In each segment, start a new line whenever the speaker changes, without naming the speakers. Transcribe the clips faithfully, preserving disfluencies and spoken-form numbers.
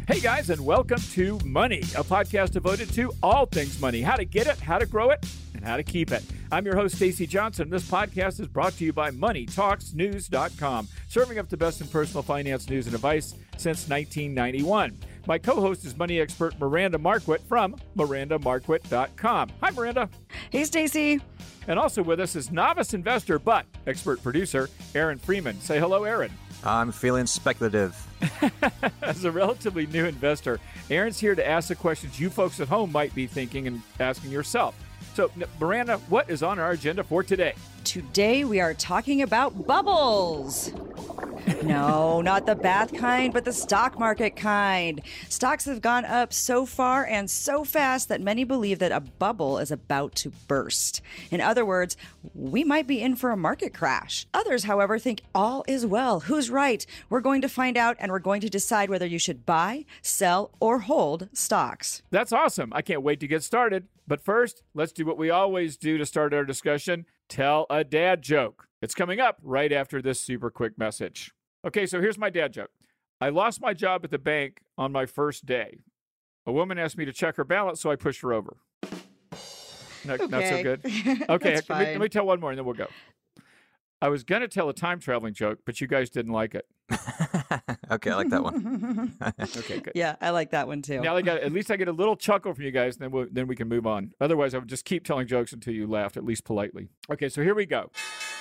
Hey guys, and welcome to Money, a podcast devoted to all things money, how to get it, how to grow it, and how to keep it. I'm your host, Stacey Johnson. This podcast is brought to you by money talks news dot com, serving up the best in personal finance news and advice since nineteen ninety-one. My co-host is money expert Miranda Marquit from Miranda Marquit dot com. Hi, Miranda.
Hey, Stacey.
And also with us is novice investor but expert producer Aaron Freeman. Say hello, Aaron.
I'm feeling speculative.
As a relatively new investor, Aaron's here to ask the questions you folks at home might be thinking and asking yourself. So, Miranda, what is on our agenda for today?
Today we are talking about bubbles. No, not the bath kind, but the stock market kind. Stocks have gone up so far and so fast that many believe that a bubble is about to burst. In other words, we might be in for a market crash. Others, however, think all is well. Who's right? We're going to find out, and we're going to decide whether you should buy, sell, or hold stocks.
That's awesome. I can't wait to get started. But first, let's do what we always do to start our discussion. Tell a dad joke. It's coming up right after this super quick message. Okay, so here's my dad joke. I lost my job at the bank on my first day. A woman asked me to check her balance, so I pushed her over. Not,
okay.
not so good? Okay, let me, let me tell one more and then we'll go. I was going to tell a time traveling joke, but you guys didn't like it.
Okay, I like that one.
Okay, good.
Yeah, I like that one too.
Now I got at least I get a little chuckle from you guys, and then we'll, then we can move on. Otherwise, I would just keep telling jokes until you laughed, at least politely. Okay, so here we go.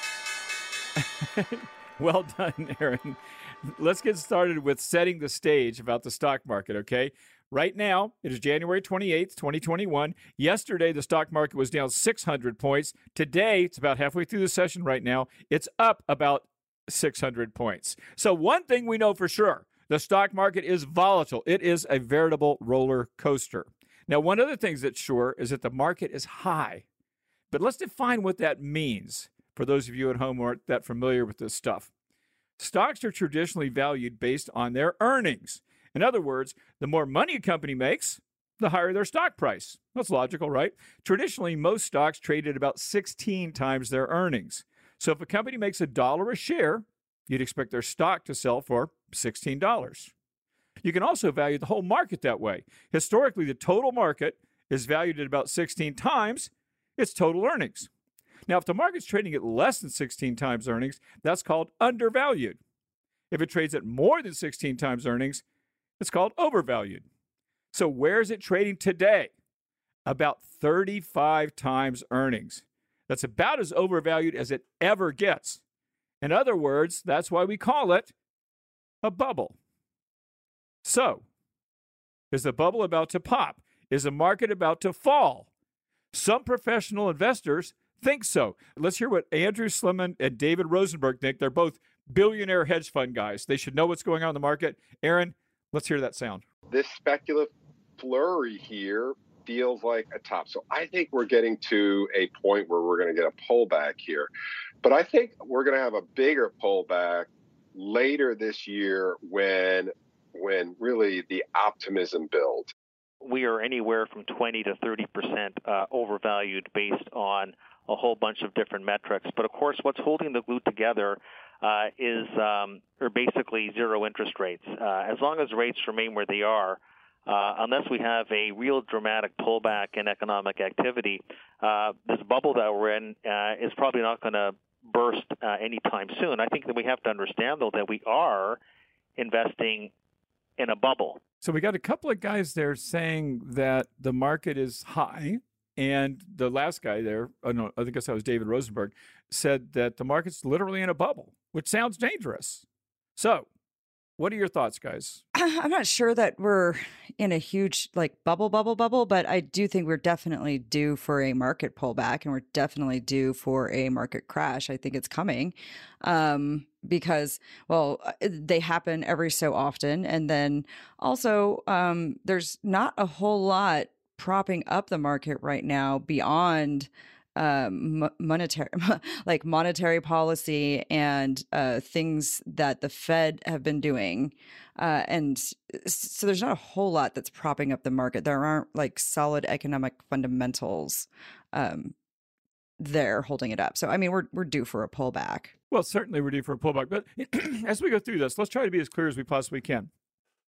Well done, Aaron. Let's get started with setting the stage about the stock market, okay? Right now, it is January twenty-eighth, twenty twenty-one. Yesterday, the stock market was down six hundred points. Today, it's about halfway through the session right now. It's up about six hundred points. So one thing we know for sure, the stock market is volatile. It is a veritable roller coaster. Now, one of the things that's sure is that the market is high. But let's define what that means for those of you at home who aren't that familiar with this stuff. Stocks are traditionally valued based on their earnings. In other words, the more money a company makes, the higher their stock price. That's logical, right? Traditionally, most stocks trade at about sixteen times their earnings. So if a company makes a dollar a share, you'd expect their stock to sell for sixteen dollars. You can also value the whole market that way. Historically, the total market is valued at about sixteen times its total earnings. Now, if the market's trading at less than sixteen times earnings, that's called undervalued. If it trades at more than sixteen times earnings, it's called overvalued. So where is it trading today? About thirty-five times earnings. That's about as overvalued as it ever gets. In other words, that's why we call it a bubble. So, is the bubble about to pop? Is the market about to fall? Some professional investors think so. Let's hear what Andrew Slimman and David Rosenberg think. They're both billionaire hedge fund guys. They should know what's going on in the market. Aaron, let's hear that sound.
This speculative flurry here feels like a top. So I think we're getting to a point where we're going to get a pullback here. But I think we're going to have a bigger pullback later this year when when really the optimism builds.
We are anywhere from twenty to thirty percent uh, overvalued based on a whole bunch of different metrics. But of course, what's holding the glue together uh, is um, are basically zero interest rates. Uh, as long as rates remain where they are, uh, unless we have a real dramatic pullback in economic activity, uh, this bubble that we're in uh, is probably not going to burst uh, anytime soon. I think that we have to understand, though, that we are investing in a bubble.
So we got a couple of guys there saying that the market is high. And the last guy there, oh no, I think that was David Rosenberg, said that the market's literally in a bubble, which sounds dangerous. So what are your thoughts, guys?
I'm not sure that we're in a huge like bubble, bubble, bubble, but I do think we're definitely due for a market pullback and we're definitely due for a market crash. I think it's coming um, because, well, they happen every so often. And then also um, there's not a whole lot propping up the market right now beyond um, monetary, like monetary policy and uh, things that the Fed have been doing. Uh, and so there's not a whole lot that's propping up the market. There aren't like solid economic fundamentals um, there holding it up. So, I mean, we're we're due for a pullback.
Well, certainly we're due for a pullback. But as we go through this, let's try to be as clear as we possibly can.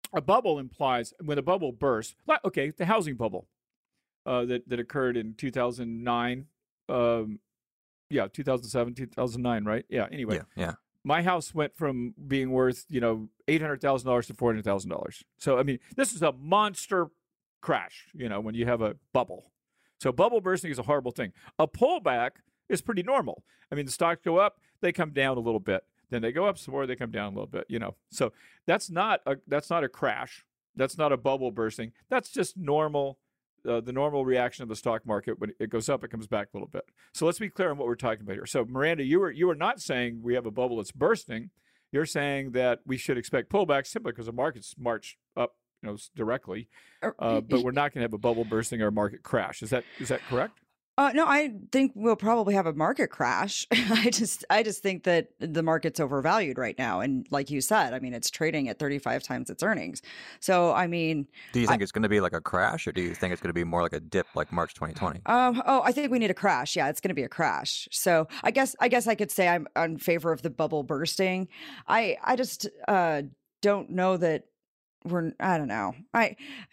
a bubble implies when a bubble bursts, like, okay, the housing bubble uh, that, that occurred in two thousand nine. Um, yeah, two thousand seven, two thousand nine, right? Yeah, anyway.
Yeah, yeah.
My house went from being worth, you know, eight hundred thousand dollars to four hundred thousand dollars. So, I mean, this is a monster crash, you know, when you have a bubble. So bubble bursting is a horrible thing. A pullback is pretty normal. I mean, the stocks go up, they come down a little bit. Then they go up some more, they come down a little bit, you know. So that's not a that's not a crash. That's not a bubble bursting. That's just normal, uh, the normal reaction of the stock market. When it goes up, it comes back a little bit. So let's be clear on what we're talking about here. So Miranda, you were you were not saying we have a bubble that's bursting. You're saying that we should expect pullbacks simply because the markets march up, you know, directly. Uh, but we're not going to have a bubble bursting or a market crash. Is that is that correct?
Uh, no, I think we'll probably have a market crash. I just, I just think that the market's overvalued right now, and like you said, I mean, it's trading at thirty-five times its earnings. So, I mean,
do you think
I,
it's going to be like a crash, or do you think it's going to be more like a dip, like March twenty twenty?
Um, oh, I think we need a crash. Yeah, it's going to be a crash. So, I guess, I guess I could say I'm in favor of the bubble bursting. I, I just uh, don't know that we're. I don't know. I.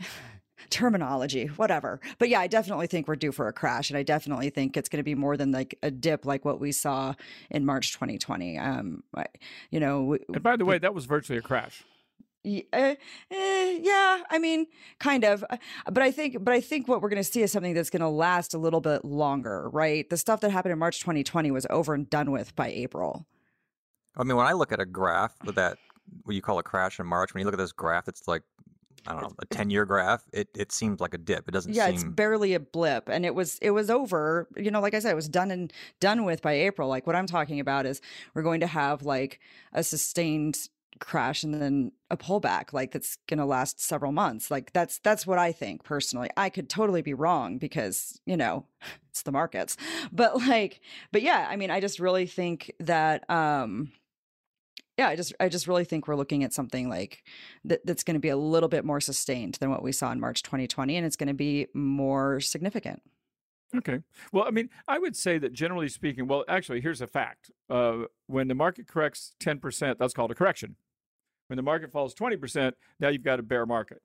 Terminology, whatever. But yeah, I definitely think we're due for a crash, and I definitely think it's going to be more than like a dip, like what we saw in March twenty twenty. Um, I, you know.
And by the way, that was virtually a crash.
Uh, eh, yeah, I mean, kind of, but I think, but I think what we're going to see is something that's going to last a little bit longer, right? The stuff that happened in March twenty twenty was over and done with by April.
I mean, when I look at a graph with that, what you call a crash in March, when you look at this graph, it's like, I don't know, a ten-year graph. It it seems like a dip. It doesn't
yeah,
seem.
It's barely a blip, and it was it was over. You know, like I said, it was done and done with by April. Like what I'm talking about is we're going to have like a sustained crash and then a pullback, like that's going to last several months. Like that's that's what I think personally. I could totally be wrong because you know it's the markets, but like, but yeah, I mean, I just really think that. um Yeah, I just I just really think we're looking at something like that, that's going to be a little bit more sustained than what we saw in March twenty twenty, and it's going to be more significant.
Okay. Well, I mean, I would say that generally speaking, well, actually, here's a fact. Uh, when the market corrects ten percent, that's called a correction. When the market falls twenty percent, now you've got a bear market.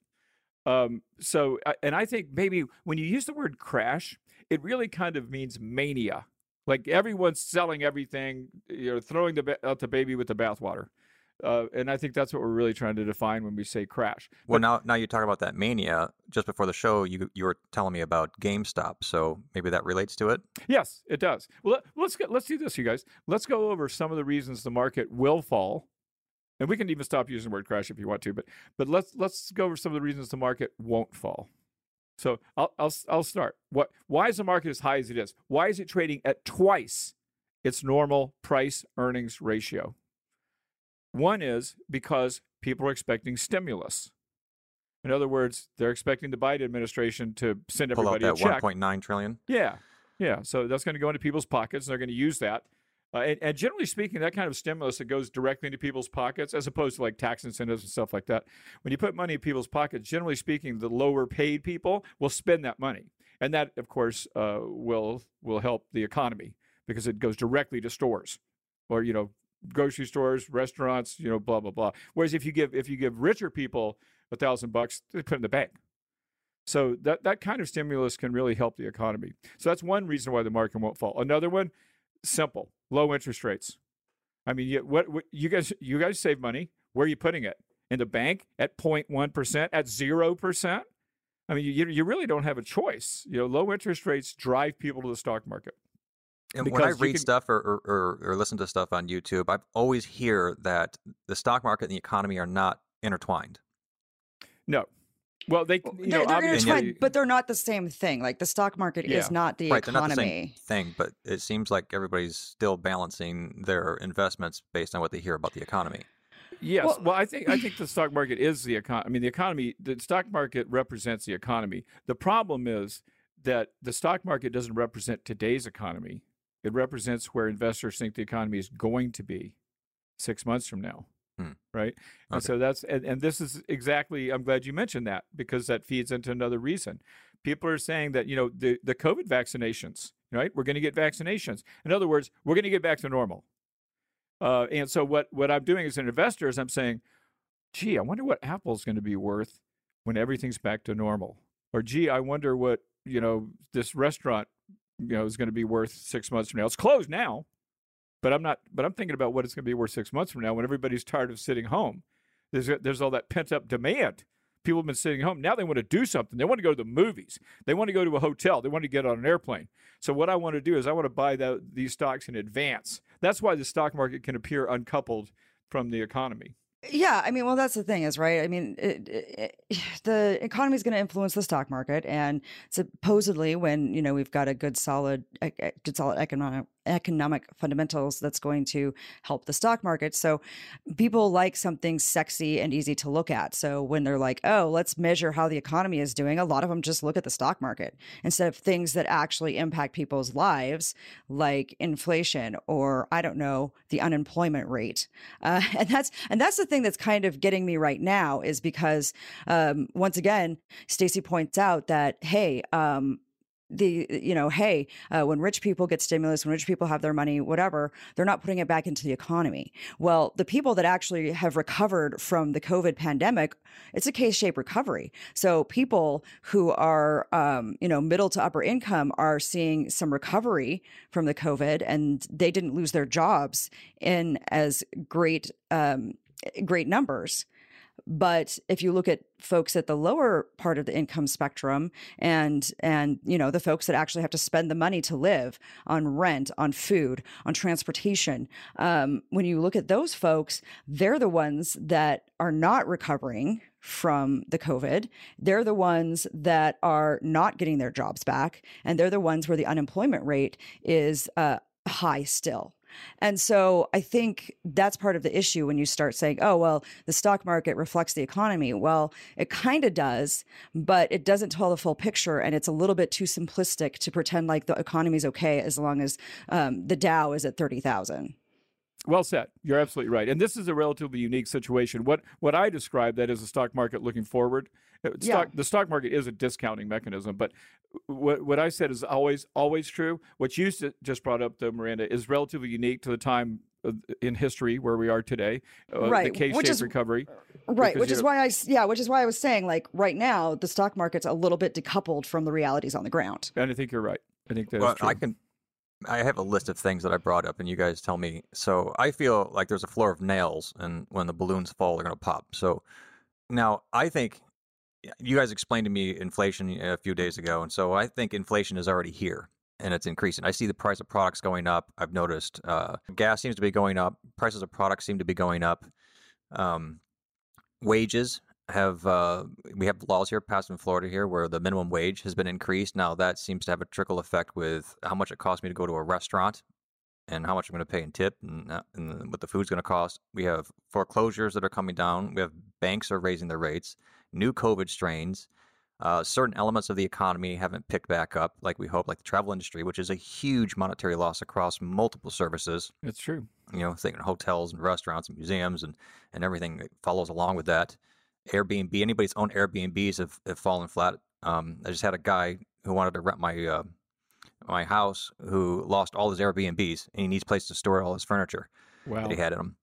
Um, so, and I think maybe when you use the word crash, it really kind of means mania. Like everyone's selling everything, you know, throwing the out the baby with the bathwater, uh, and I think that's what we're really trying to define when we say crash.
Well,
But,
now now you talk about that mania. Just before the show, you you were telling me about GameStop, so maybe that relates to it.
yes, it does. Well, let, let's get let's do this, you guys. Let's go over some of the reasons the market will fall, and we can even stop using the word crash if you want to. But but let's let's go over some of the reasons the market won't fall. So I'll, I'll, I'll start. What, why is the market as high as it is? Why is it trading at twice its normal price earnings ratio? One is because people are expecting stimulus. In other words, they're expecting the Biden administration to send
Pull out
everybody a
that
check.
one point nine trillion.
Yeah, yeah. So that's going to go into people's pockets, and they're going to use that. Uh, and, and generally speaking, that kind of stimulus that goes directly into people's pockets, as opposed to like tax incentives and stuff like that. When you put money in people's pockets, generally speaking, the lower paid people will spend that money, and that, of course, uh, will will help the economy because it goes directly to stores, or you know, grocery stores, restaurants, you know, blah blah blah. Whereas if you give if you give richer people a thousand bucks, they put it in the bank. So that that kind of stimulus can really help the economy. So that's one reason why the market won't fall. Another one, simple. Low interest rates. I mean, you, what, what you guys you guys save money. Where are you putting it? In the bank at zero point one percent, at zero percent? I mean, you you really don't have a choice. You know, low interest rates drive people to the stock market.
And when I
Because you
read
can-
stuff or, or, or, or listen to stuff on YouTube, I always hear that the stock market and the economy are not intertwined.
No. Well, they, you
they're,
know,
they're
obviously,
intertwined, but they're not the same thing. Like the stock market
Yeah.
is not the
Right, they're not the same
economy.
thing, but it seems like everybody's still balancing their investments based on what they hear about the economy.
yes.
Well-
Well, I think I think the stock market is the economy. I mean, the economy, the stock market represents the economy. The problem is that the stock market doesn't represent today's economy. It represents where investors think the economy is going to be six months from now.
Hmm.
Right. And
Okay.
so that's, and, and this is exactly, I'm glad you mentioned that because that feeds into another reason. People are saying that, you know, the, the COVID vaccinations, right? We're going to get vaccinations. In other words, we're going to get back to normal. Uh, and so what, what I'm doing as an investor is I'm saying, gee, I wonder what Apple's going to be worth when everything's back to normal. Or, gee, I wonder what, you know, this restaurant, you know, is going to be worth six months from now. It's closed now, but I'm not, but I'm thinking about what it's going to be worth six months from now when everybody's tired of sitting home. There's, there's all that pent up demand. People have been sitting home. Now they want to do something. They want to go to the movies. They want to go to a hotel. They want to get on an airplane. So what I want to do is I want to buy the, these stocks in advance. That's why the stock market can appear uncoupled from the economy.
Yeah, I mean, well, that's the thing is, right? I mean, it, it, the economy is going to influence the stock market, and supposedly, when you know we've got a good, solid, good, solid economic economic fundamentals, that's going to help the stock market. So, people like something sexy and easy to look at. So when they're like, "Oh, let's measure how the economy is doing," a lot of them just look at the stock market instead of things that actually impact people's lives, like inflation or I don't know, the unemployment rate. Uh, and that's and that's the thing that's kind of getting me right now is because um, once again, Stacey points out that, hey, um, the, you know, hey, uh, when rich people get stimulus, when rich people have their money, whatever, they're not putting it back into the economy. Well, the people that actually have recovered from the COVID pandemic, it's a K-shaped recovery. So people who are, um, you know, middle to upper income are seeing some recovery from the COVID, and they didn't lose their jobs in as great, um, great numbers. But if you look at folks at the lower part of the income spectrum and, and, you know, the folks that actually have to spend the money to live on rent, on food, on transportation, um, when you look at those folks, they're the ones that are not recovering from the COVID. They're the ones that are not getting their jobs back. And they're the ones where the unemployment rate is uh, high still. And so I think that's part of the issue when you start saying, oh, well, the stock market reflects the economy. Well, it kind of does, but it doesn't tell the full picture. And it's a little bit too simplistic to pretend like the economy is okay as long as um, the Dow is at thirty thousand.
Well said. You're absolutely right. And this is a relatively unique situation. What what I describe that as a stock market looking forward. Stock,
Yeah.
The stock market is a discounting mechanism, but what what I said is always always true. What you just brought up, though, Miranda, is relatively unique to the time in history where we are today, uh,
Right,
the K-shaped
which is-
recovery.
Right,
Because,
which
you
is
know-
why I s- yeah, which is why I was saying like right now the stock market's a little bit decoupled from the realities on the ground.
And I think you're right. I think that's
Well,
true.
I can. I have a list of things that I brought up, and you guys tell me. So I feel like there's a floor of nails, and when the balloons fall, they're going to pop. So now I think you guys explained to me inflation a few days ago, and so I think inflation is already here and it's increasing. I see the price of products going up. I've noticed uh, gas seems to be going up. Prices of products seem to be going up. Um, wages have uh, we have laws here passed in Florida here where the minimum wage has been increased. Now that seems to have a trickle effect with how much it costs me to go to a restaurant and how much I'm going to pay in tip and, uh, and what the food's going to cost. We have foreclosures that are coming down. We have banks are raising their rates. New COVID strains. Uh, certain elements of the economy haven't picked back up like we hope, like the travel industry, which is a huge monetary loss across multiple services.
It's true.
You know, thinking hotels and restaurants and museums and, and everything that follows along with that. Airbnb, anybody's own Airbnbs have, have fallen flat. Um, I just had a guy who wanted to rent my uh, my house who lost all his Airbnbs and he needs a place to store all his furniture
Wow.
that he had in them.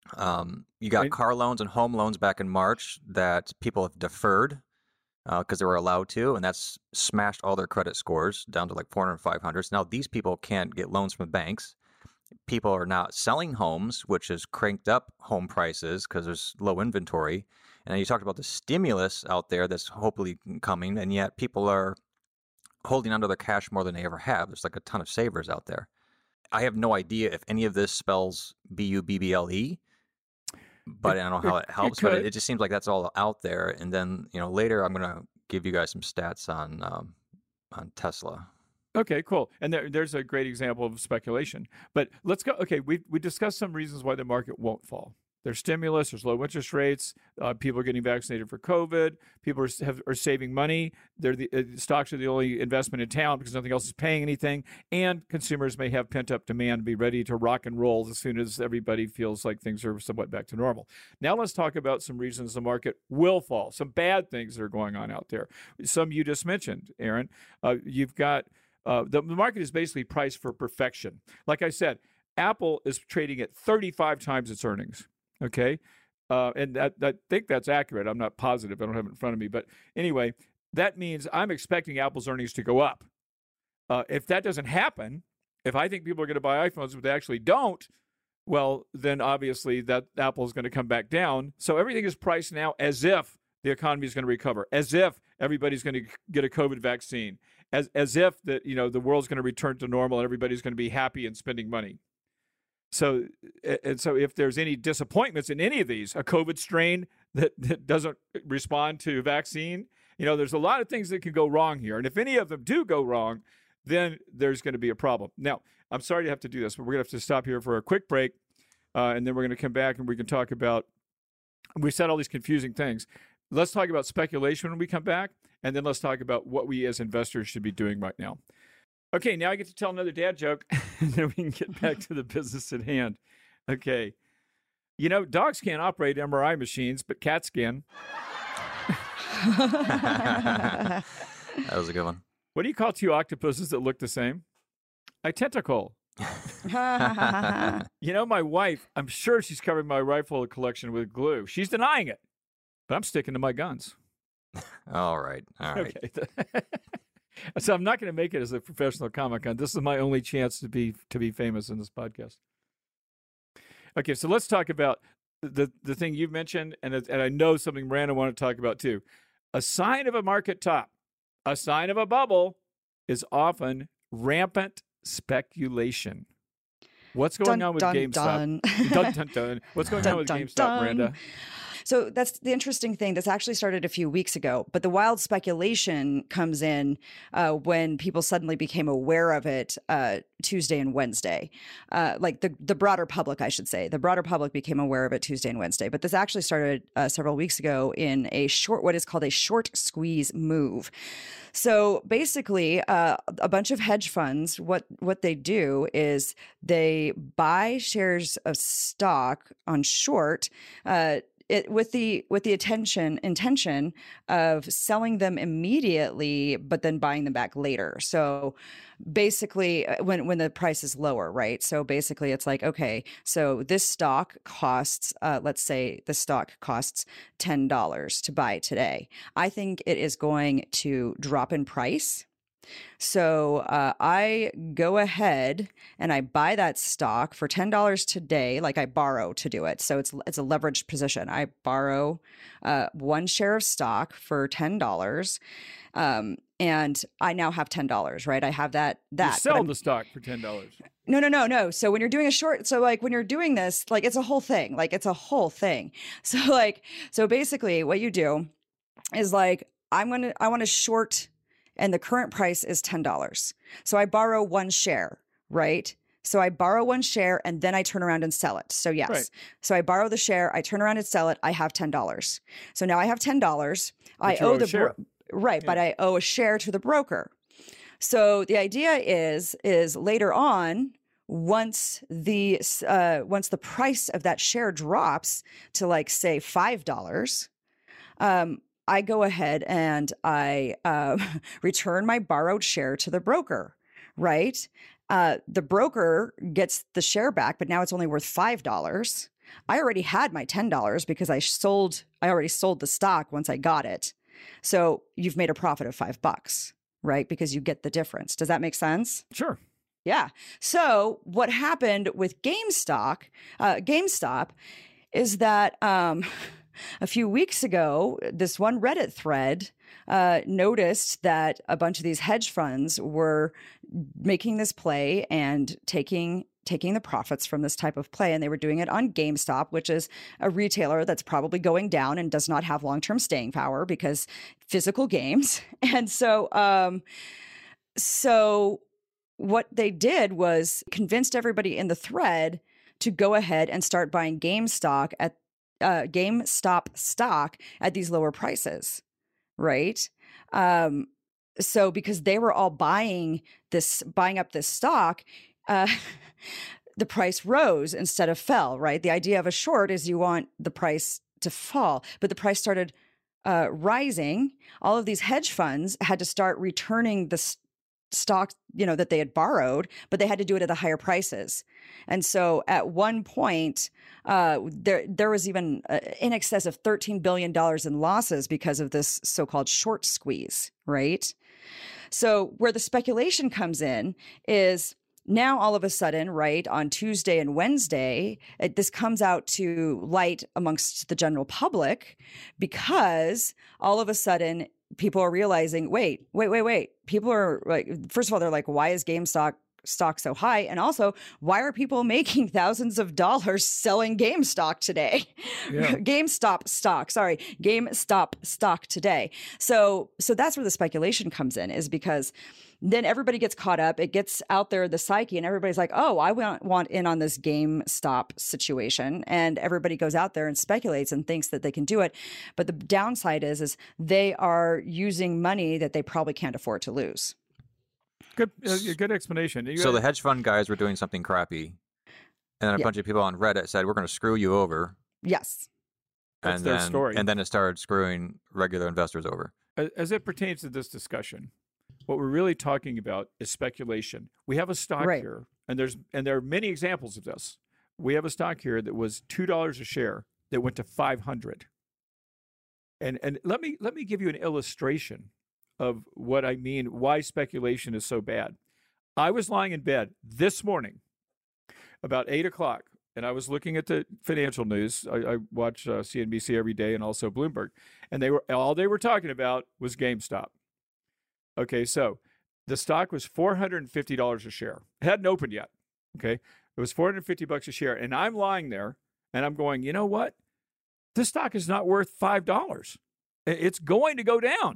Um, you got
Right.
car loans and home loans back in March that people have deferred because they were allowed to, and that's smashed all their credit scores down to like four hundred, five hundred. So now these people can't get loans from banks. People are not selling homes, which has cranked up home prices because there's low inventory. And then you talked about the stimulus out there that's hopefully coming, and yet people are holding onto their cash more than they ever have. There's like a ton of savers out there. I have no idea if any of this spells B U B B L E, but
It-
I don't know how
it-
it helps. But
could.
it, it just seems like that's all out there. And then you know later I'm going to give you guys some stats on um, on Tesla.
Okay, cool. And there, there's a great example of speculation. But let's go. Okay, we we discussed some reasons why the market won't fall. There's stimulus. There's low interest rates. Uh, people are getting vaccinated for COVID. People are have, are saving money. They're the uh, stocks are the only investment in town because nothing else is paying anything. And consumers may have pent up demand and be ready to rock and roll as soon as everybody feels like things are somewhat back to normal. Now let's talk about some reasons the market will fall. Some bad things that are going on out there. Some you just mentioned, Aaron. Uh, you've got. Uh, the, the market is basically priced for perfection. Like I said, Apple is trading at thirty-five times its earnings. Okay, Uh, and that, I think that's accurate. I'm not positive. I don't have it in front of me. But anyway, that means I'm expecting Apple's earnings to go up. Uh, if that doesn't happen, if I think people are going to buy iPhones but they actually don't, well, then obviously that Apple is going to come back down. So everything is priced now as if the economy is going to recover, as if everybody's going to get a COVID vaccine, as as if that you know the world's going to return to normal and everybody's going to be happy and spending money. So and so if there's any disappointments in any of these, a COVID strain that, that doesn't respond to vaccine, you know, there's a lot of things that can go wrong here. And if any of them do go wrong, then there's going to be a problem. Now, I'm sorry to have to do this, but we're going to have to stop here for a quick break. Uh, and then we're going to come back and we can talk about, we said all these confusing things. Let's talk about speculation when we come back. And then let's talk about what we as investors should be doing right now. Okay, now I get to tell another dad joke, and then we can get back to the business at hand. Okay. You know, dogs can't operate M R I machines, but cats can.
That was a good one.
What do you call two octopuses that look the same? A tentacle. You know, my wife, I'm sure she's covering my rifle collection with glue. She's denying it, but I'm sticking to my guns.
All right. All right.
Okay. So I'm not going to make it as a professional Comic-Con. This is my only chance to be to be famous in this podcast. Okay, so let's talk about the the thing you've mentioned, and and I know something Miranda wanted to talk about too. A sign of a market top, a sign of a bubble, is often rampant speculation. What's going
dun,
on with
dun,
GameStop?
Dun.
dun, dun, dun. What's going
Dun,
on with
dun,
GameStop,
dun.
Miranda?
So that's the interesting thing. This actually started a few weeks ago, but the wild speculation comes in uh, when people suddenly became aware of it uh, Tuesday and Wednesday. Uh, like the, the broader public, I should say. The broader public became aware of it Tuesday and Wednesday. But this actually started uh, several weeks ago in a short, what is called a short squeeze move. So basically, uh, a bunch of hedge funds, what, what they do is they buy shares of stock on short, uh, It, with the with the attention intention of selling them immediately, but then buying them back later. So basically, when when the price is lower, right? So basically, it's like, okay, so this stock costs, uh, let's say the stock costs ten dollars to buy today. I think it is going to drop in price. So uh, I go ahead and I buy that stock for ten dollars today, like I borrow to do it. So it's it's a leveraged position. I borrow uh, one share of stock for ten dollars, um, and I now have ten dollars, right? I have that. that
You sell the stock for ten dollars.
No, no, no, no. So when you're doing a short, so like when you're doing this, like it's a whole thing, like it's a whole thing. So like, so basically what you do is like, I'm going to, I want to short, and the current price is ten dollars. So I borrow one share, right? So I borrow one share and then I turn around and sell it. So yes. Right. So I borrow the share, I turn around and sell it. I have ten dollars. So now I have ten dollars. I owe, owe the, bro- right. Yeah. But I owe a share to the broker. So the idea is, is later on, once the, uh, once the price of that share drops to like say five dollars, um, I go ahead and I uh, return my borrowed share to the broker, right? Uh, the broker gets the share back, but now it's only worth five dollars. I already had my ten dollars because I sold, I already sold the stock once I got it. So you've made a profit of five bucks, right? Because you get the difference. Does that make sense?
Sure.
Yeah. So what happened with GameStop, uh, GameStop is that... Um, A few weeks ago, this one Reddit thread uh, noticed that a bunch of these hedge funds were making this play and taking taking the profits from this type of play. And they were doing it on GameStop, which is a retailer that's probably going down and does not have long-term staying power because physical games. And so, um, so what they did was convinced everybody in the thread to go ahead and start buying GameStop at Uh, GameStop stock at these lower prices, right? Um, so because they were all buying this, buying up this stock, uh, the price rose instead of fell, right? The idea of a short is you want the price to fall, but the price started uh, rising. All of these hedge funds had to start returning the stocks, you know, that they had borrowed, but they had to do it at the higher prices. And so at one point, uh, there there was even uh, in excess of thirteen billion dollars in losses because of this so-called short squeeze, right? So where the speculation comes in is now all of a sudden, right, on Tuesday and Wednesday, it, this comes out to light amongst the general public because all of a sudden people are realizing, wait, wait, wait, wait. People are like, first of all, they're like, why is GameStop stock so high? And also, why are people making thousands of dollars selling GameStop today? Yeah. GameStop stock, sorry, GameStop stock today. So, so that's where the speculation comes in, is because then everybody gets caught up. It gets out there, the psyche, and everybody's like, oh, I want, want in on this GameStop situation. And everybody goes out there and speculates and thinks that they can do it. But the downside is, is they are using money that they probably can't afford to lose.
Good, uh, good explanation. You
so
gotta...
the hedge fund guys were doing something crappy, and then a
yeah.
bunch of people on Reddit said, we're going to screw you over.
Yes.
That's
and
their
then,
story.
And then it started screwing regular investors over.
As it pertains to this discussion, what we're really talking about is speculation. We have a stock
right.
here, and there's and there are many examples of this. We have a stock here that was two dollars a share that went to five hundred. And and let me let me give you an illustration of what I mean, why speculation is so bad. I was lying in bed this morning about eight o'clock, and I was looking at the financial news. I, I watch uh, C N B C every day and also Bloomberg, and they were all they were talking about was GameStop. Okay, so the stock was four hundred fifty dollars a share. It hadn't opened yet. Okay, it was four hundred fifty bucks a share, and I'm lying there, and I'm going, you know what? This stock is not worth five dollars. It's going to go down.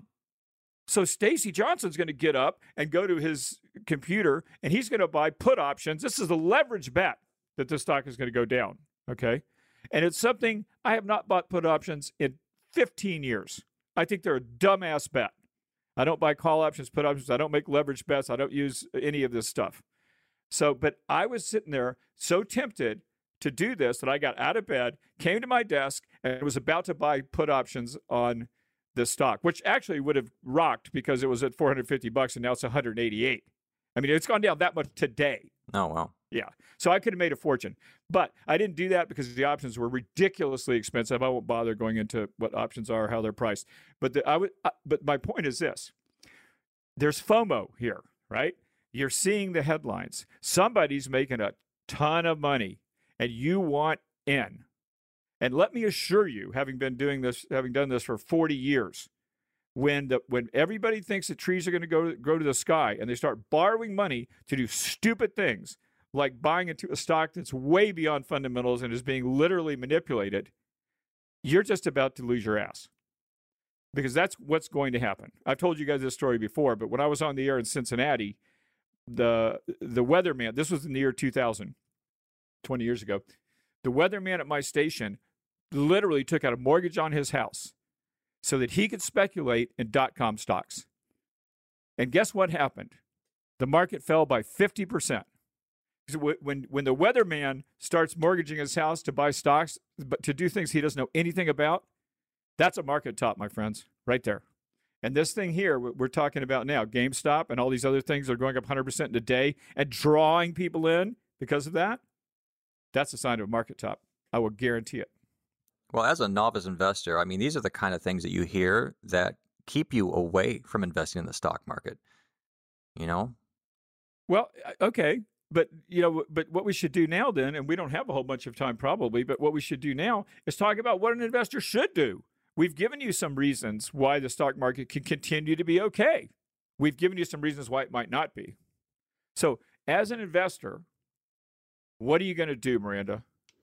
So Stacy Johnson's going to get up and go to his computer, and he's going to buy put options. This is a leverage bet that this stock is going to go down. Okay, and it's something I have not bought put options in fifteen years. I think they're a dumbass bet. I don't buy call options, put options. I don't make leverage bets. I don't use any of this stuff. So, but I was sitting there so tempted to do this that I got out of bed, came to my desk, and was about to buy put options on this stock, which actually would have rocked because it was at four hundred fifty bucks and now it's one hundred eighty-eight. I mean, it's gone down that much today.
Oh, wow.
Yeah. So I could have made a fortune, but I didn't do that because the options were ridiculously expensive. I won't bother going into what options are, how they're priced. But the, I would, uh, but my point is this: there's FOMO here, right? You're seeing the headlines. Somebody's making a ton of money, and you want in. And let me assure you, having been doing this, having done this for forty years, when the when everybody thinks that trees are going to go grow to the sky, and they start borrowing money to do stupid things, like buying into a stock that's way beyond fundamentals and is being literally manipulated, you're just about to lose your ass. Because that's what's going to happen. I've told you guys this story before, but when I was on the air in Cincinnati, the the weatherman, this was in the year two thousand, twenty years ago, the weatherman at my station literally took out a mortgage on his house so that he could speculate in dot-com stocks. And guess what happened? The market fell by fifty percent. When, when the weatherman starts mortgaging his house to buy stocks, but to do things he doesn't know anything about, that's a market top, my friends, right there. And this thing here, we're talking about now, GameStop and all these other things are going up one hundred percent in a day and drawing people in because of that, that's a sign of a market top. I will guarantee it.
Well, as a novice investor, I mean, these are the kind of things that you hear that keep you away from investing in the stock market, you know?
Well, okay. But, you know, but what we should do now then, and we don't have a whole bunch of time probably, but what we should do now is talk about what an investor should do. We've given you some reasons why the stock market can continue to be okay. We've given you some reasons why it might not be. So as an investor, what are you going to do, Miranda?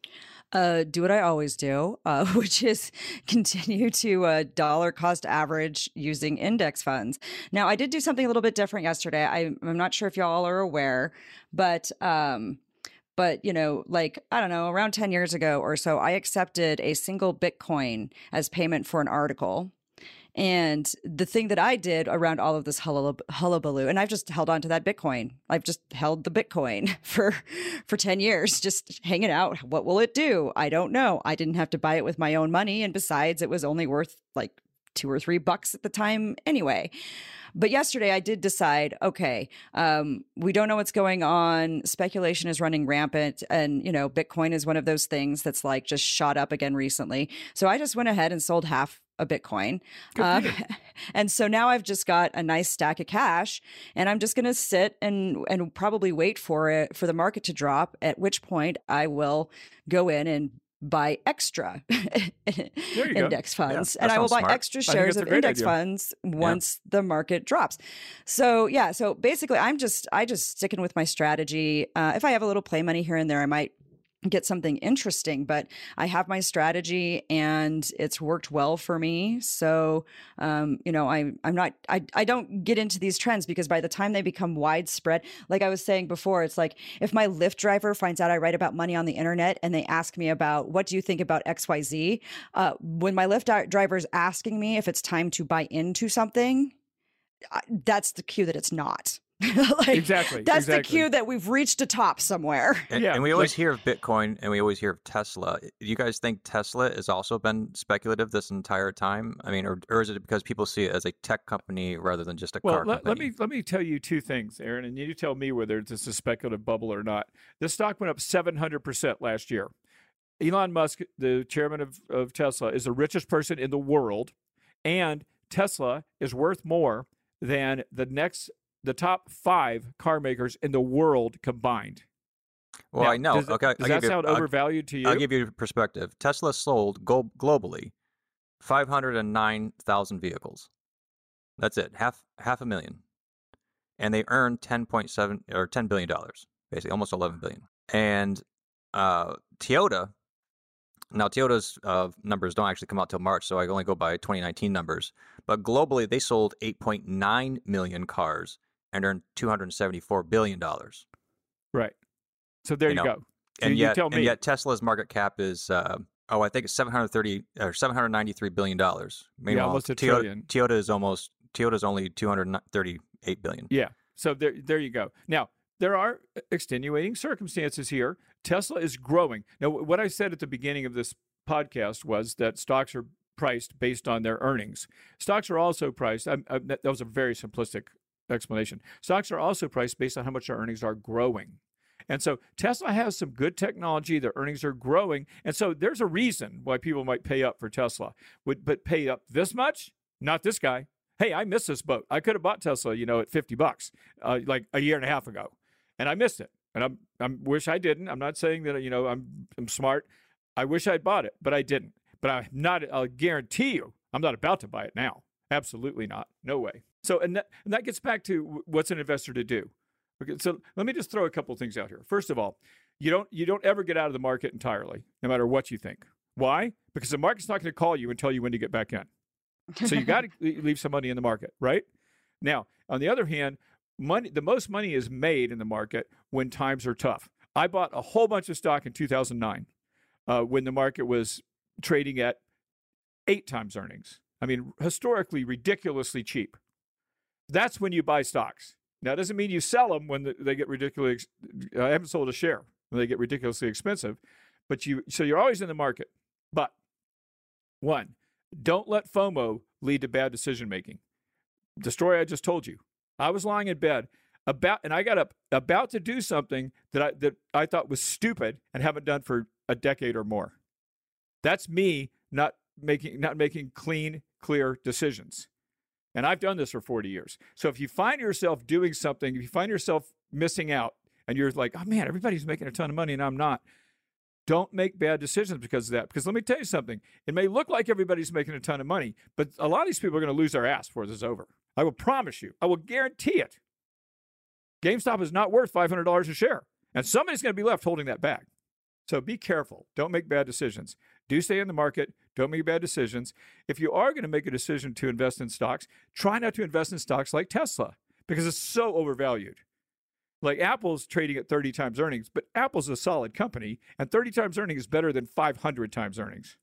Uh, do what I always do, uh, which is continue to uh, dollar cost average using index funds. Now, I did do something a little bit different yesterday. I, I'm not sure if y'all are aware, but um, but you know, like I don't know, around ten years ago or so, I accepted a single Bitcoin as payment for an article. And the thing that I did around all of this hullabaloo, and I've just held on to that Bitcoin. I've just held the Bitcoin for for ten years, just hanging out. What will it do? I don't know. I didn't have to buy it with my own money. And besides, it was only worth like two or three bucks at the time anyway. But yesterday I did decide, okay, um, we don't know what's going on. Speculation is running rampant. And, you know, Bitcoin is one of those things that's like just shot up again recently. So I just went ahead and sold half a Bitcoin. Um, and so now I've just got a nice stack of cash, and I'm just going to sit and and probably wait for it, for the market to drop, at which point I will go in and buy extra index
go.
funds,
Yeah,
and I will buy
smart.
extra shares of index
idea.
funds once yeah. the market drops. So yeah, so basically I'm just, I just sticking with my strategy. Uh, if I have a little play money here and there, I might get something interesting, but I have my strategy and it's worked well for me. So, um, you know, I, I'm not, I, I don't get into these trends because by the time they become widespread, like I was saying before, it's like if my Lyft driver finds out I write about money on the internet and they ask me about, what do you think about X Y Z? Uh, when my Lyft driver is asking me if it's time to buy into something, that's the cue that it's not. like,
exactly.
That's
exactly.
the cue that we've reached a top somewhere.
And,
yeah,
and we always
like,
hear of Bitcoin and we always hear of Tesla. Do you guys think Tesla has also been speculative this entire time? I mean, or, or is it because people see it as a tech company rather than just a
well,
car
let,
company?
let me let me tell you two things, Aaron, and you tell me whether it's a speculative bubble or not. This stock went up seven hundred percent last year. Elon Musk, the chairman of, of Tesla, is the richest person in the world, and Tesla is worth more than the next the top five car makers in the world combined.
Well,
now,
I know.
Does,
okay,
does
I'll
that
give
sound
you,
overvalued
I'll,
to you?
I'll give you perspective. Tesla sold go- globally five hundred nine thousand vehicles. That's it, half half a million, and they earned ten point seven or ten billion dollars, basically almost eleven billion. And uh, Toyota. Now, Toyota's uh, numbers don't actually come out till March, so I only go by twenty nineteen numbers. But globally, they sold eight point nine million cars and earned two hundred seventy-four billion dollars.
Right. So there you,
you know,
go. So
and
you
yet,
tell me.
and yet Tesla's market cap is, uh, oh, I think it's seven hundred thirty or seven hundred ninety-three billion dollars. Meanwhile,
yeah, almost a
Toyota,
trillion.
Toyota is almost Toyota's only two hundred thirty-eight billion.
Yeah. So there, there you go. Now, there are extenuating circumstances here. Tesla is growing. Now, what I said at the beginning of this podcast was that stocks are priced based on their earnings. Stocks are also priced, I, I, that was a very simplistic explanation. Stocks are also priced based on how much their earnings are growing. And so Tesla has some good technology. Their earnings are growing. And so there's a reason why people might pay up for Tesla. Would, but pay up this much? Not this guy. Hey, I missed this boat. I could have bought Tesla, you know, at fifty bucks, uh, like a year and a half ago. And I missed it. And I'm, I wish I didn't. I'm not saying that, you know, I'm, I'm smart. I wish I'd bought it, but I didn't. But I'm not, I'll guarantee you, I'm not about to buy it now. Absolutely not. No way. So, and that, and that gets back to what's an investor to do. Okay, so let me just throw a couple of things out here. First of all, you don't, you don't ever get out of the market entirely, no matter what you think. Why? Because the market's not going to call you and tell you when to get back in. So you got to leave some money in the market, right? Now, on the other hand, money, the most money is made in the market when times are tough. I bought a whole bunch of stock in two thousand nine uh, when the market was trading at eight times earnings. I mean, historically, ridiculously cheap. That's when you buy stocks. Now, it doesn't mean you sell them when the, they get ridiculously, I haven't sold a share when they get ridiculously expensive, but you, so you're always in the market. But one, don't let FOMO lead to bad decision-making. The story I just told you. I was lying in bed about, and I got up about to do something that I, that I thought was stupid and haven't done for a decade or more. That's me not making, not making clean, clear decisions. And I've done this for forty years. So if you find yourself doing something, if you find yourself missing out and you're like, oh man, everybody's making a ton of money and I'm not, don't make bad decisions because of that. Because let me tell you something. It may look like everybody's making a ton of money, but a lot of these people are going to lose their ass before this is over. I will promise you. I will guarantee it. GameStop is not worth five hundred dollars a share. And somebody's going to be left holding that bag. So be careful. Don't make bad decisions. Do stay in the market. Don't make bad decisions. If you are going to make a decision to invest in stocks, try not to invest in stocks like Tesla because it's so overvalued. Like Apple's trading at thirty times earnings, but Apple's a solid company, and thirty times earnings is better than five hundred times earnings.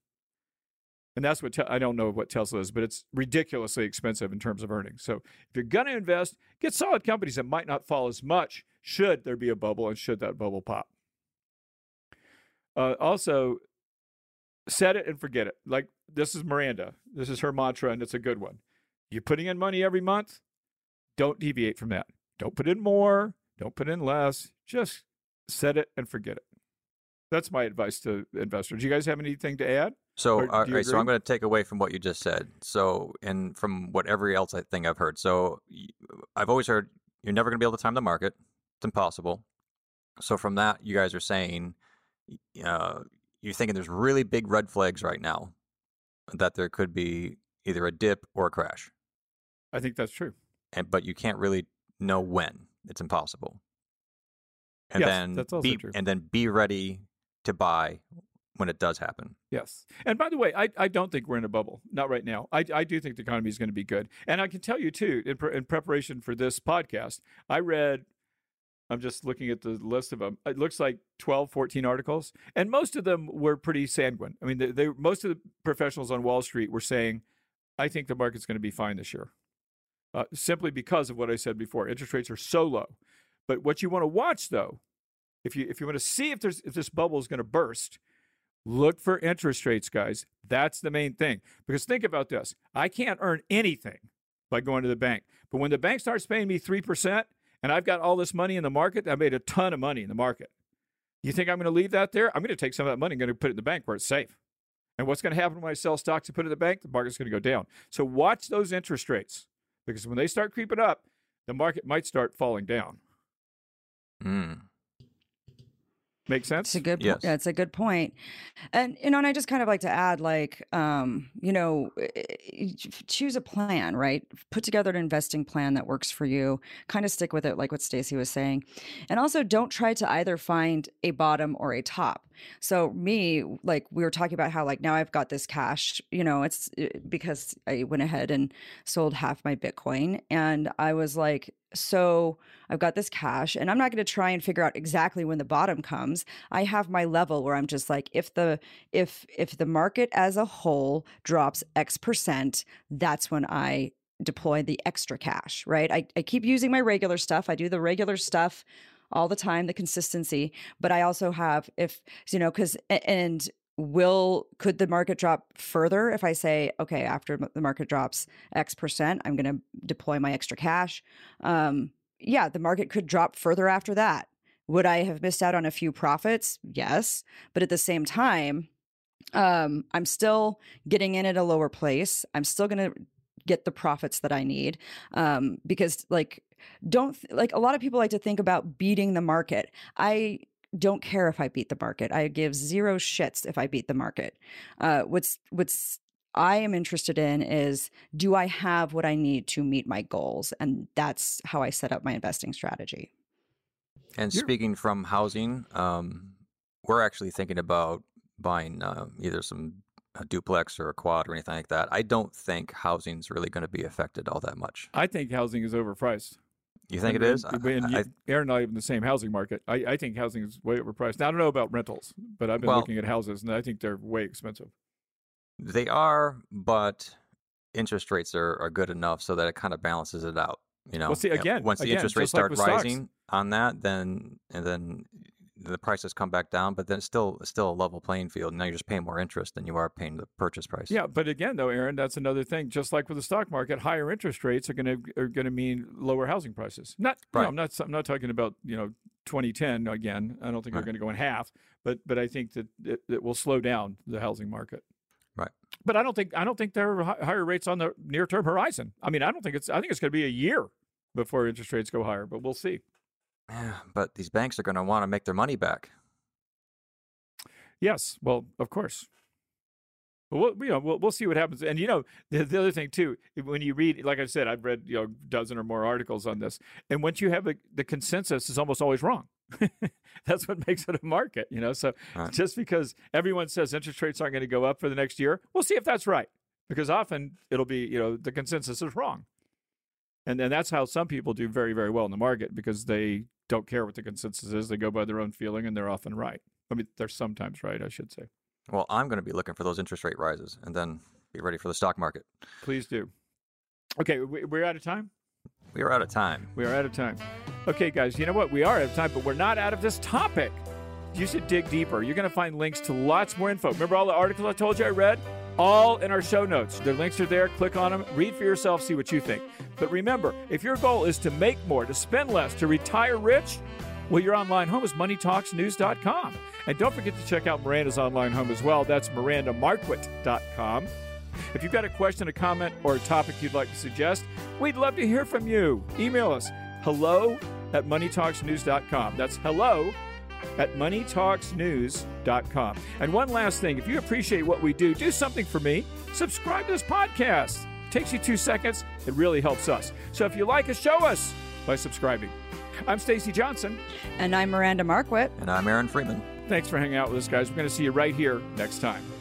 And that's what, te- I don't know what Tesla is, but it's ridiculously expensive in terms of earnings. So if you're going to invest, get solid companies that might not fall as much should there be a bubble and should that bubble pop. Uh, also, set it and forget it. Like, this is Miranda. This is her mantra, and it's a good one. You're putting in money every month. Don't deviate from that. Don't put in more. Don't put in less. Just set it and forget it. That's my advice to investors. Do you guys have anything to add?
So,
Or
all
do you
right, so
agree?
I'm going to take away from what you just said. So, and from what every else I think I've heard. So, y- I've always heard you're never going to be able to time the market. It's impossible. So, from that, you guys are saying uh, you're thinking there's really big red flags right now that there could be either a dip or a crash,
I think that's true.
and but you can't really know when. It's impossible. And
Yes,
then
that's also
be
true.
and then be ready to buy when it does happen.
Yes. And by the way, I, I don't think we're in a bubble. Not right now. I, I do think the economy is going to be good. And I can tell you, too, in, pre- in preparation for this podcast, I read, I'm just looking at the list of them. It looks like twelve, fourteen articles. And most of them were pretty sanguine. I mean, they, they most of the professionals on Wall Street were saying, I think the market's going to be fine this year. Uh, simply because of what I said before. Interest rates are so low. But what you want to watch, though, if you if you want to see if there's if this bubble is going to burst, look for interest rates, guys. That's the main thing. Because think about this. I can't earn anything by going to the bank. But when the bank starts paying me three percent and I've got all this money in the market, I made a ton of money in the market. You think I'm going to leave that there? I'm going to take some of that money and going to put it in the bank where it's safe. And what's going to happen when I sell stocks and put it in the bank? The market's going to go down. So watch those interest rates. Because when they start creeping up, the market might start falling down.
Mm.
Make sense?
It's a good,
Yes.
yeah, it's a good point. And, you know, and I just kind of like to add, like, um, you know, eh, choose a plan, right? Put together an investing plan that works for you. Kind of stick with it, like what Stacey was saying. And also don't try to either find a bottom or a top. So me, like we were talking about how like now I've got this cash, you know, it's eh, because I went ahead and sold half my Bitcoin. And I was like, so I've got this cash and I'm not going to try and figure out exactly when the bottom comes. I have my level where I'm just like, if the if if the market as a whole drops X percent, that's when I deploy the extra cash, right? I, I keep using my regular stuff. I do the regular stuff all the time, the consistency, but I also have if, you know, because, and will, could the market drop further if I say, okay, after the market drops X percent, I'm going to deploy my extra cash. Um, yeah, the market could drop further after that. Would I have missed out on a few profits? Yes. But at the same time, um, I'm still getting in at a lower place. I'm still going to get the profits that I need. Um, because like, don't th- like a lot of people like to think about beating the market. I don't care if I beat the market. I give zero shits if I beat the market. Uh, what's, what's, I am interested in is, do I have what I need to meet my goals? And that's how I set up my investing strategy.
And
You're-
speaking from housing, um, we're actually thinking about buying uh, either some a duplex or a quad or anything like that. I don't think housing's really going to be affected all that much.
I think housing is overpriced.
You think
And-
it is?
and- and
I-
you-
I-
Aaron and I are in the same housing market. I, I think housing is way overpriced. Now, I don't know about rentals, but I've been
Well-
looking at houses, and I think they're way expensive.
They are, but interest rates are, are good enough so that it kind of balances it out. You know,
Well, see,
Uh,
again-
once the
again,
interest
just
rates
like
start
with stocks.
rising on that, then and then the prices come back down. But then it's still it's still a level playing field. Now you're just paying more interest than you are paying the purchase price.
Yeah, but again, though, Aaron, that's another thing. Just like with the stock market, higher interest rates are going to are going to mean lower housing prices. Not, no,
Right.
I'm not. I'm not talking about you know twenty ten again. I don't think they're
Right.
going to go in half, but but I think that it, it will slow down the housing market.
Right.
But I don't think I don't think there are hi- higher rates on the near term horizon. I mean, I don't think it's. I think it's going to be a year before interest rates go higher. But we'll see.
Yeah, but these banks are going to want to make their money back.
Yes, well, of course. Well, we'll, you know, we'll, we'll see what happens. And, you know, the, the other thing, too, when you read, like I said, I've read, you know, a dozen or more articles on this. And once you have a, the consensus is almost always wrong. That's what makes it a market, you know. So
Right.
just because everyone says interest rates aren't going to go up for the next year, we'll see if that's right. Because often it'll be, you know, the consensus is wrong. And then that's how some people do very, very well in the market because they don't care what the consensus is. They go by their own feeling and they're often right. I mean, they're sometimes right, I should say.
Well, I'm going to be looking for those interest rate rises and then be ready for the stock market.
Please do. Okay, we- we're out of time?
We are out of time.
We are out of time. Okay, guys, you know what? We are out of time, but we're not out of this topic. you should dig deeper. You're going to find links to lots more info. Remember all the articles I told you I read? All in our show notes. The links are there. Click on them. Read for yourself. See what you think. But remember, if your goal is to make more, to spend less, to retire rich, well, your online home is money talks news dot com. And don't forget to check out Miranda's online home as well. That's miranda marquit dot com. If you've got a question, a comment, or a topic you'd like to suggest, we'd love to hear from you. Email us, hello at money talks news dot com. That's hello at money talks news dot com. And one last thing, if you appreciate what we do, do something for me. Subscribe to this podcast. It takes you two seconds. It really helps us. So if you like us, show us by subscribing. I'm Stacy Johnson.
And I'm Miranda Marquit.
And I'm Aaron Freeman.
Thanks for hanging out with us, guys. We're going to see you right here next time.